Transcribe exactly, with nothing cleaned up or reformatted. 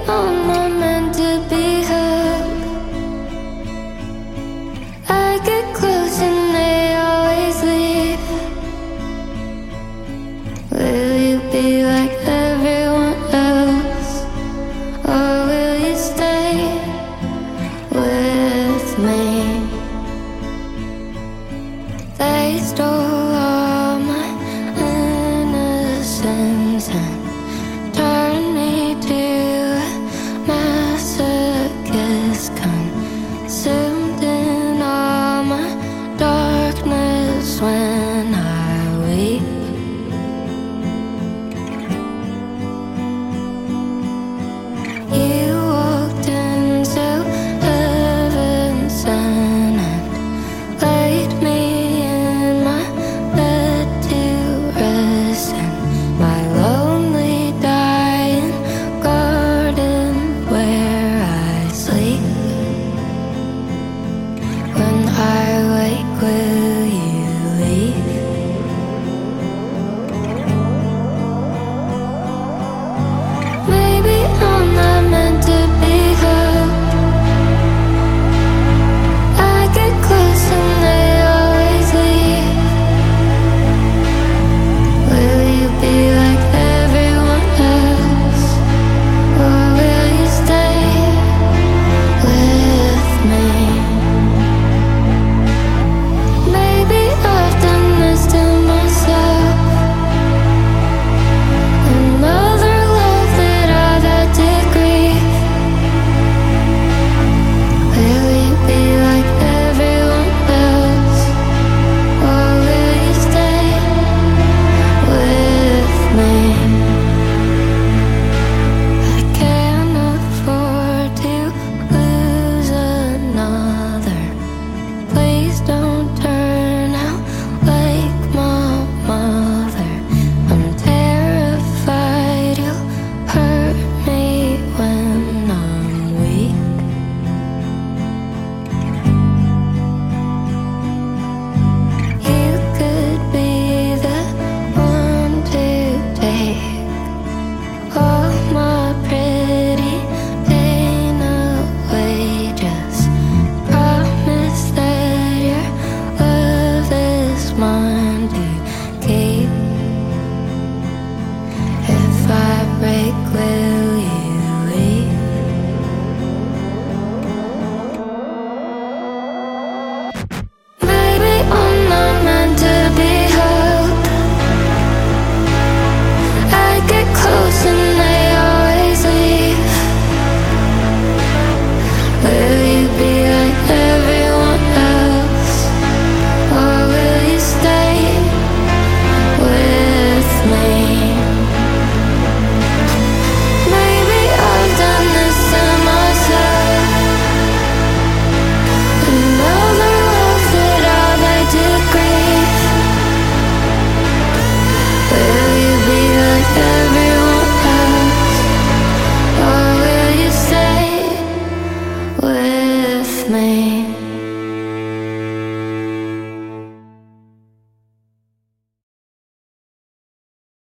I'm not meant to be held. I get close and they always leave. Will you be like everyone else, or will you stay with me? They stole all my innocence and turned me to a masochist, consumed in all my darkness when I weep. You walked into heaven sent and laid me in my bed to rest in my lonely dying garden where I sleep. When I wake, will you leave? Maybe I'm not meant to be held. I get close and they always leave. Will you be like everyone else, or will you stay with me? Maybe I've done this to myself. Another love that I've had to grieve. Will you be like everyone else, or will you stay with me? I can't afford to lose another. Please don't turn out like my mother. I'm terrified you'll hurt me when I'm weak. You could be the one to take all my pretty pain away. Just promise that your love is mine to keep. If I break, will